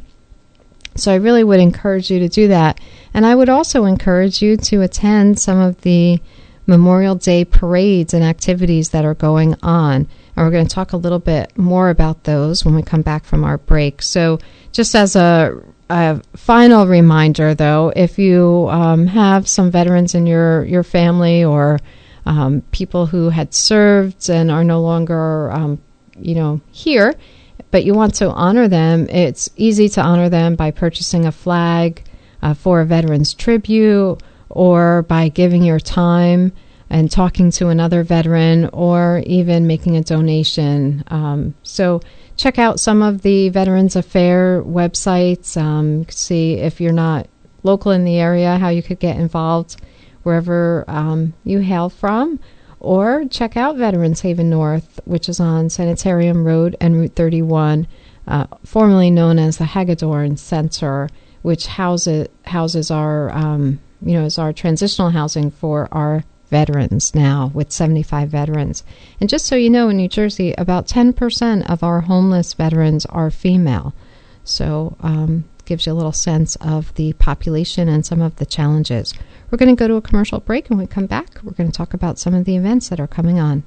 So I really would encourage you to do that. And I would also encourage you to attend some of the Memorial Day parades and activities that are going on. And we're going to talk a little bit more about those when we come back from our break. So just as a, a final reminder, though, if you um, have some veterans in your, your family, or um, people who had served and are no longer, um, you know, here, but you want to honor them, it's easy to honor them by purchasing a flag uh, for a veteran's tribute, or by giving your time and talking to another veteran, or even making a donation. Um, so check out some of the Veterans Affairs websites. Um, see if you're not local in the area, how you could get involved wherever um, you hail from. Or check out Veterans Haven North, which is on Sanitarium Road and Route thirty-one, uh, formerly known as the Hagedorn Center, which houses, houses our um, you know, is our transitional housing for our veterans now, with seventy-five veterans. And just so you know, in New Jersey, about ten percent of our homeless veterans are female. So um, gives you a little sense of the population and some of the challenges. We're going to go to a commercial break, and when we come back, we're going to talk about some of the events that are coming on.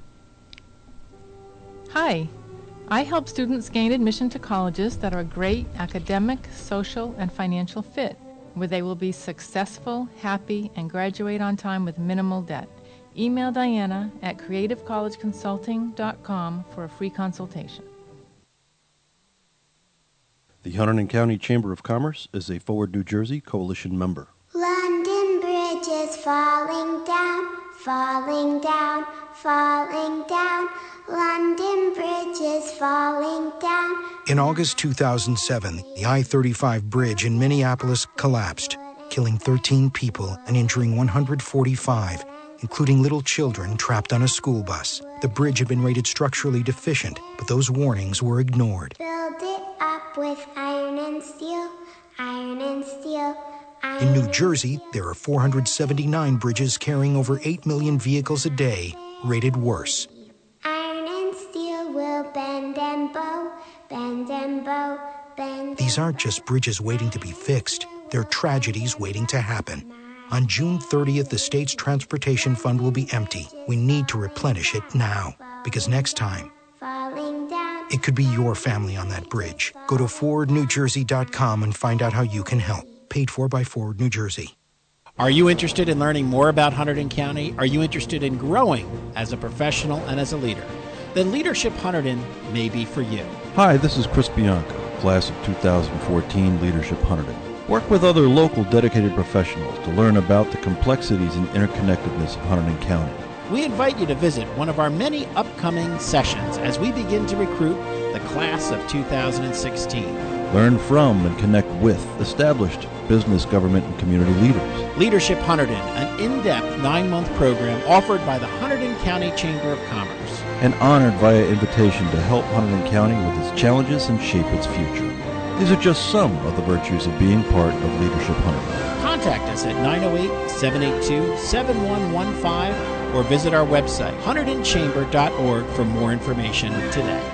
Hi, I help students gain admission to colleges that are a great academic, social, and financial fit, where they will be successful, happy, and graduate on time with minimal debt. Email Diana at creative college consulting dot com for a free consultation. The Hunterdon County Chamber of Commerce is a Forward New Jersey Coalition member. London Bridge is falling down, falling down, falling down. London Bridge is falling down. In August two thousand seven, the I thirty-five bridge in Minneapolis collapsed, killing thirteen people and injuring one hundred forty-five, including little children trapped on a school bus. The bridge had been rated structurally deficient, but those warnings were ignored. Build it up with iron and steel, iron and steel. In New Jersey, there are four hundred seventy-nine bridges carrying over eight million vehicles a day, rated worse. Iron and steel will bend and bow, bend and bow, bend. These aren't just bridges waiting to be fixed, they're tragedies waiting to happen. On June thirtieth, the state's transportation fund will be empty. We need to replenish it now, because next time, it could be your family on that bridge. Go to forward new jersey dot com and find out how you can help. Paid for by Forward New Jersey. Are you interested in learning more about Hunterdon County? Are you interested in growing as a professional and as a leader? Then Leadership Hunterdon may be for you. Hi, this is Chris Bianco, class of two thousand fourteen Leadership Hunterdon. Work with other local dedicated professionals to learn about the complexities and interconnectedness of Hunterdon County. We invite you to visit one of our many upcoming sessions as we begin to recruit the class of two thousand sixteen. Learn from and connect with established business, government, and community leaders. Leadership Hunterdon, an in-depth nine-month program offered by the Hunterdon County Chamber of Commerce. And honored via invitation to help Hunterdon County with its challenges and shape its future. These are just some of the virtues of being part of Leadership Hunterdon. Contact us at nine oh eight, seven eight two, seven one one five or visit our website, hunterdon chamber dot org, for more information today.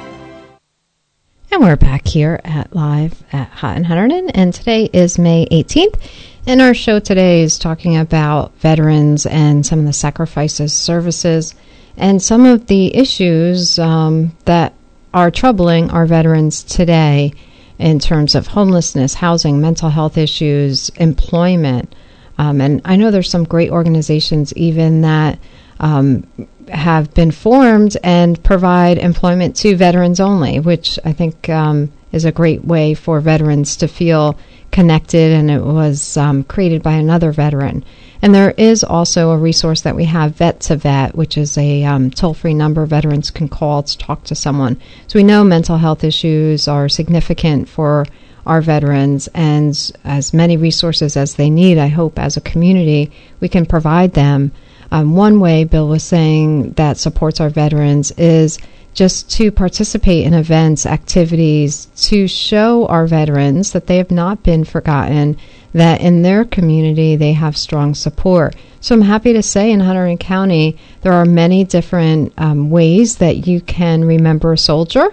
And we're back here at Live at Hot and Hunterdon, and today is May eighteenth, and our show today is talking about veterans and some of the sacrifices, services, and some of the issues um, that are troubling our veterans today in terms of homelessness, housing, mental health issues, employment. Um, and I know there's some great organizations even that um, have been formed and provide employment to veterans only, which I think um, is a great way for veterans to feel connected, and it was um, created by another veteran. And there is also a resource that we have, Vet to Vet, which is a um, toll-free number veterans can call to talk to someone. So we know mental health issues are significant for our veterans, and as many resources as they need, I hope as a community we can provide them. Um, one way Bill was saying that supports our veterans is just to participate in events, activities, to show our veterans that they have not been forgotten, that in their community they have strong support. So I'm happy to say in Hunterdon County there are many different um, ways that you can remember a soldier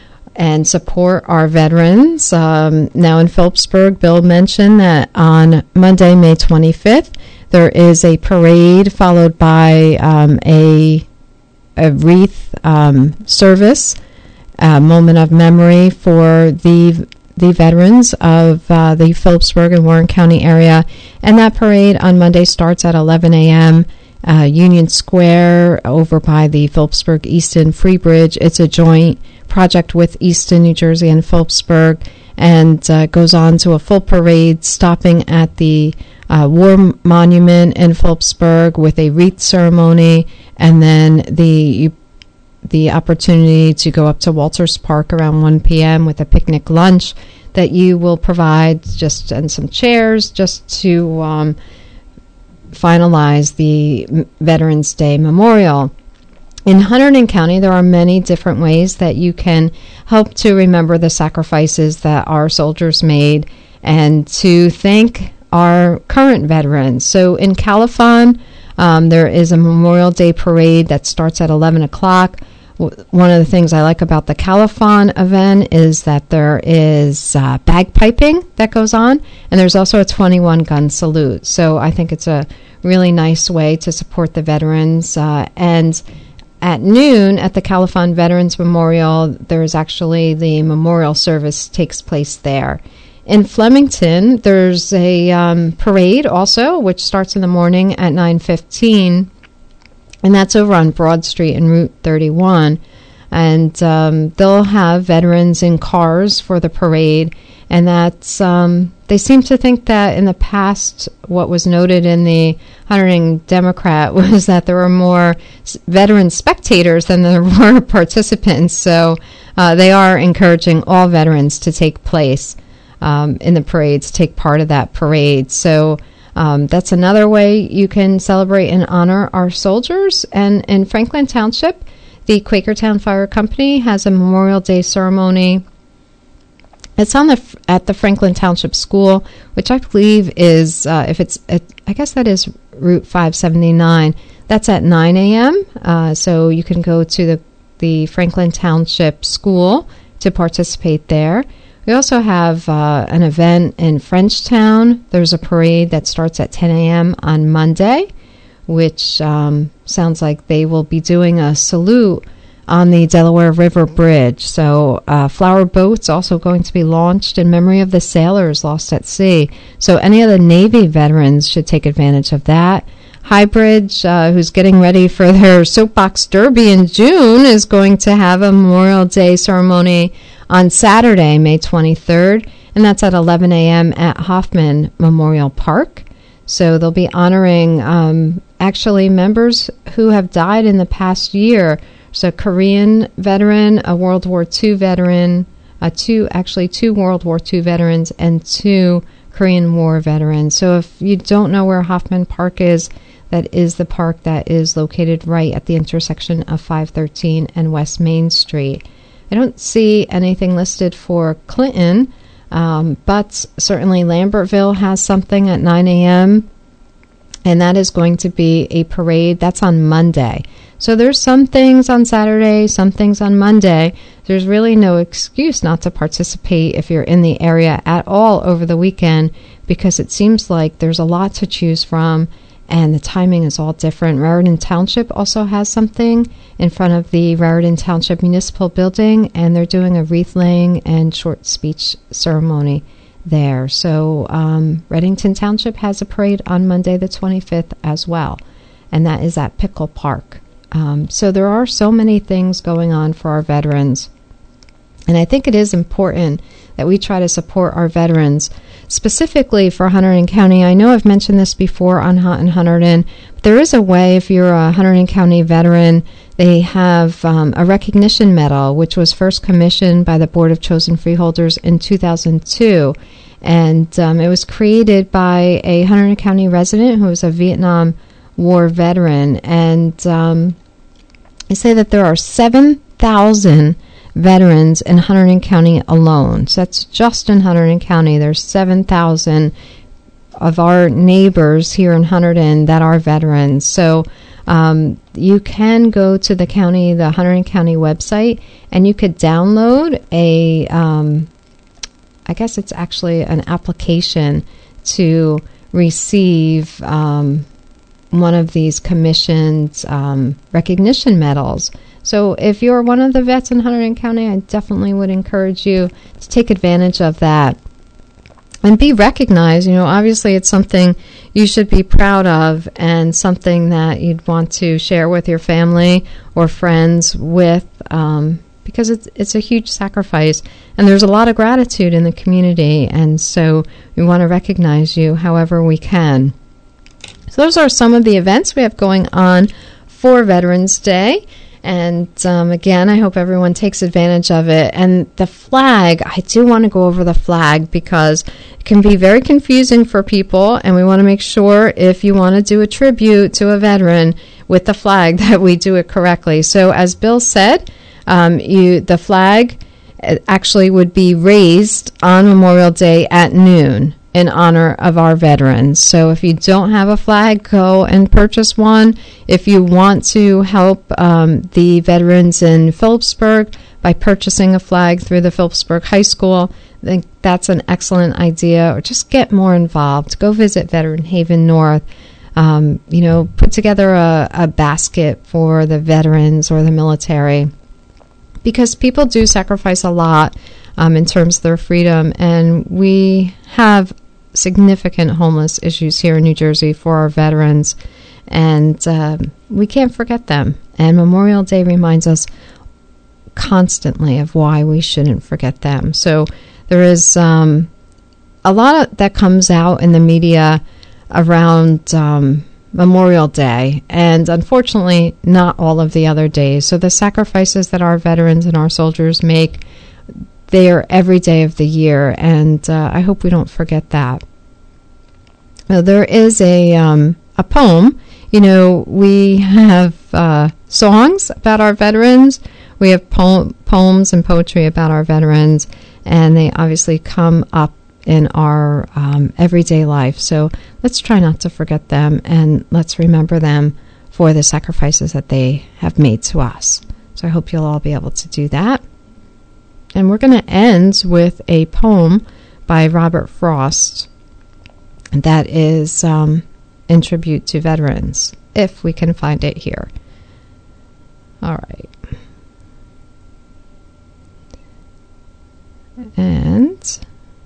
and support our veterans. Um, now in Phillipsburg, Bill mentioned that on Monday, May twenty-fifth, there is a parade followed by um, a a wreath um, service, a moment of memory for the the veterans of uh, the Phillipsburg and Warren County area. And that parade on Monday starts at eleven a.m. Uh, Union Square over by the Phillipsburg Easton Free Bridge. It's a joint project with Easton, New Jersey and Phillipsburg, and uh, goes on to a full parade stopping at the uh, War Monument in Phillipsburg with a wreath ceremony, and then the the opportunity to go up to Walters Park around one p.m. with a picnic lunch that you will provide, just and some chairs just to um, finalize the Veterans Day Memorial. In Hunterdon County, there are many different ways that you can help to remember the sacrifices that our soldiers made and to thank our current veterans. So in Califon, um, there is a Memorial Day parade that starts at eleven o'clock. One of the things I like about the Califon event is that there is uh, bagpiping that goes on, and there's also a twenty-one gun salute. So I think it's a really nice way to support the veterans. Uh, and at noon at the Califon Veterans Memorial, there's actually the memorial service takes place there. In Flemington, there's a um, parade also, which starts in the morning at nine fifteen. And that's over on Broad Street and Route thirty-one. And um, they'll have veterans in cars for the parade. And that's, um, they seem to think that in the past, what was noted in the Hunterdon Democrat was that there were more s- veteran spectators than there were participants. So uh, they are encouraging all veterans to take place um, in the parades, take part of that parade. So Um, that's another way you can celebrate and honor our soldiers. And in Franklin Township, the Quakertown Fire Company has a Memorial Day ceremony. It's on the at the Franklin Township School, which I believe is, uh, if it's, it, I guess that is Route five seventy-nine. That's at nine a.m. Uh, so you can go to the, the Franklin Township School to participate there. We also have uh, an event in Frenchtown. There's a parade that starts at ten a.m. on Monday, which um, sounds like they will be doing a salute on the Delaware River Bridge. So uh, flower boats also going to be launched in memory of the sailors lost at sea. So any of the Navy veterans should take advantage of that. Highbridge, uh, who's getting ready for their Soapbox Derby in June, is going to have a Memorial Day ceremony on Saturday, May twenty-third, and that's at eleven a.m. at Hoffman Memorial Park. So they'll be honoring um, actually members who have died in the past year. So a Korean veteran, a World War Two veteran, uh, two actually two World War Two veterans, and two Korean War veterans. So if you don't know where Hoffman Park is, that is the park that is located right at the intersection of five thirteen and West Main Street. I don't see anything listed for Clinton, um, but certainly Lambertville has something at nine a.m., and that is going to be a parade. That's on Monday. So there's some things on Saturday, some things on Monday. There's really no excuse not to participate if you're in the area at all over the weekend, because it seems like there's a lot to choose from, and the timing is all different. Raritan Township also has something in front of the Raritan Township Municipal Building, and they're doing a wreath laying and short speech ceremony there. So um, Reddington Township has a parade on Monday the twenty-fifth as well, and that is at Pickle Park. Um, so there are so many things going on for our veterans, and I think it is important that we try to support our veterans, specifically for Hunterdon County. I know I've mentioned this before on Hot and Hunterdon, but there is a way, if you're a Hunterdon County veteran, they have um, a recognition medal, which was first commissioned by the Board of Chosen Freeholders in two thousand two. And um, it was created by a Hunterdon County resident who was a Vietnam War veteran. And um, I say that there are seven thousand veterans in Hunterdon County alone. So that's just in Hunterdon County. There's seven thousand of our neighbors here in Hunterdon that are veterans. So um, you can go to the county, the Hunterdon County website, and you could download a, um, I guess it's actually an application to receive um, one of these commissioned um, recognition medals. So if you're one of the vets in Hunterdon County, I definitely would encourage you to take advantage of that and be recognized. You know, obviously it's something you should be proud of and something that you'd want to share with your family or friends with, um, because it's it's a huge sacrifice, and there's a lot of gratitude in the community, and so we want to recognize you however we can. So those are some of the events we have going on for Veterans Day. And um, again, I hope everyone takes advantage of it. And the flag, I do want to go over the flag because it can be very confusing for people. And we want to make sure if you want to do a tribute to a veteran with the flag that we do it correctly. So as Bill said, um, you the flag actually would be raised on Memorial Day at noon. in honor of our veterans. So if you don't have a flag, go and purchase one. If you want to help um, the veterans in Phillipsburg by purchasing a flag through the Phillipsburg High School, I think that's an excellent idea. Or just get more involved. Go visit Veteran Haven North. Um, you know, put together a, a basket for the veterans or the military, because people do sacrifice a lot um, in terms of their freedom, and we have significant homeless issues here in New Jersey for our veterans, and um, we can't forget them. And Memorial Day reminds us constantly of why we shouldn't forget them. So there is um, a lot of, that comes out in the media around um, Memorial Day, and unfortunately not all of the other days. So the sacrifices that our veterans and our soldiers make, they are every day of the year, and uh, I hope we don't forget that. Now, there is a um, a poem. You know, we have uh, songs about our veterans. We have po- poems and poetry about our veterans, and they obviously come up in our um, everyday life. So let's try not to forget them, and let's remember them for the sacrifices that they have made to us. So I hope you'll all be able to do that. And we're going to end with a poem by Robert Frost that is um, in tribute to veterans, if we can find it here. All right. And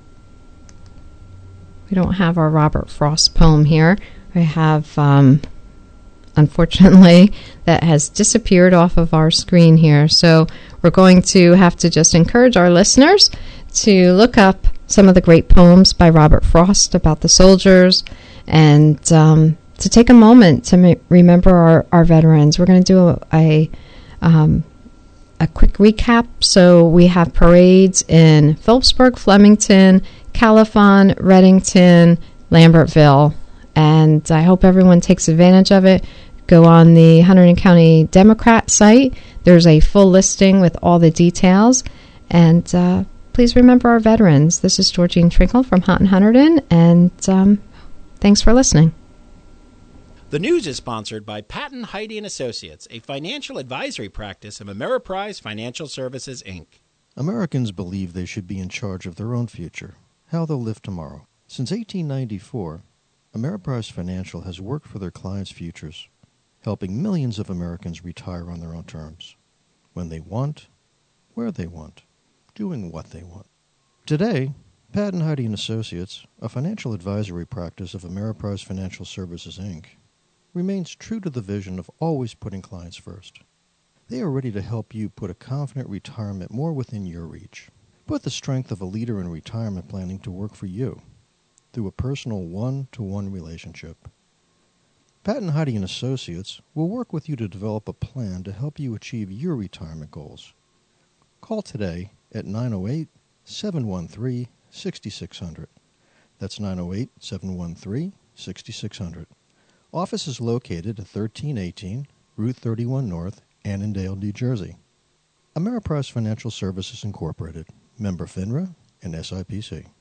we don't have our Robert Frost poem here. I have, um, unfortunately, that has disappeared off of our screen here. So we're going to have to just encourage our listeners to look up some of the great poems by Robert Frost about the soldiers, and um, to take a moment to ma- remember our, our veterans. We're going to do a, a um, a quick recap. So we have parades in Phillipsburg, Flemington, Califon, Reddington, Lambertville, and I hope everyone takes advantage of it. Go on the Hunterdon County Democrat site. There's a full listing with all the details, and uh, please remember our veterans. This is Georgene Trinkle from Hot and Hunterdon, and um, thanks for listening. The news is sponsored by Patton, Heide and Associates, a financial advisory practice of Ameriprise Financial Services, Incorporated. Americans believe they should be in charge of their own future, how they'll live tomorrow. Since eighteen ninety-four, Ameriprise Financial has worked for their clients' futures, helping millions of Americans retire on their own terms, when they want, where they want, doing what they want. Today, Patton, Heide and Associates, a financial advisory practice of Ameriprise Financial Services, Incorporated, remains true to the vision of always putting clients first. They are ready to help you put a confident retirement more within your reach. Put the strength of a leader in retirement planning to work for you through a personal one-to-one relationship. Patton, Heide and Associates will work with you to develop a plan to help you achieve your retirement goals. Call today at nine oh eight, seven one three, six six zero zero. That's nine oh eight, seven one three, six six zero zero. Office is located at thirteen eighteen Route thirty-one North, Annandale, New Jersey. Ameriprise Financial Services, Incorporated, member FINRA and S I P C.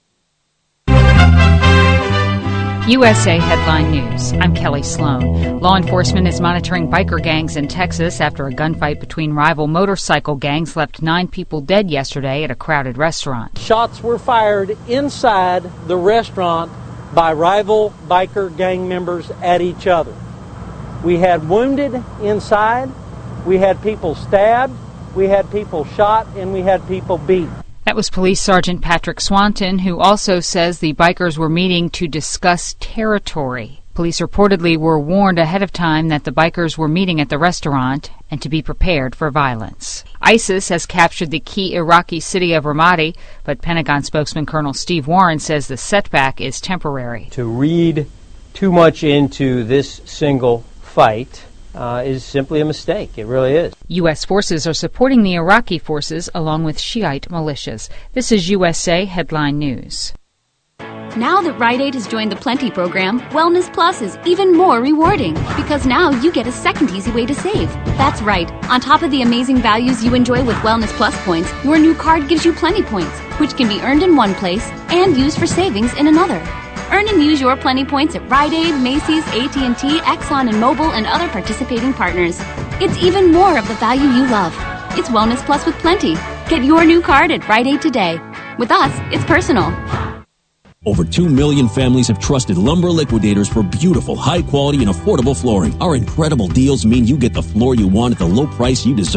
U S A Headline News. I'm Kelly Sloan. Law enforcement is monitoring biker gangs in Texas after a gunfight between rival motorcycle gangs left nine people dead yesterday at a crowded restaurant. Shots were fired inside the restaurant by rival biker gang members at each other. We had wounded inside, we had people stabbed, we had people shot, and we had people beat. That was Police Sergeant Patrick Swanton, who also says the bikers were meeting to discuss territory. Police reportedly were warned ahead of time that the bikers were meeting at the restaurant and to be prepared for violence. ISIS has captured the key Iraqi city of Ramadi, but Pentagon spokesman Colonel Steve Warren says the setback is temporary. To read too much into this single fight uh, is simply a mistake. It really is. U S forces are supporting the Iraqi forces along with Shiite militias. This is U S A Headline News. Now that Rite Aid has joined the Plenty program, Wellness Plus is even more rewarding because now you get a second easy way to save. That's right. On top of the amazing values you enjoy with Wellness Plus points, your new card gives you Plenty points, which can be earned in one place and used for savings in another. Earn and use your Plenty points at Rite Aid, Macy's, A T and T, Exxon and Mobil, and other participating partners. It's even more of the value you love. It's Wellness Plus with Plenty. Get your new card at Rite Aid today. With us, it's personal. Over two million families have trusted Lumber Liquidators for beautiful, high quality, and affordable flooring. Our incredible deals mean you get the floor you want at the low price you deserve.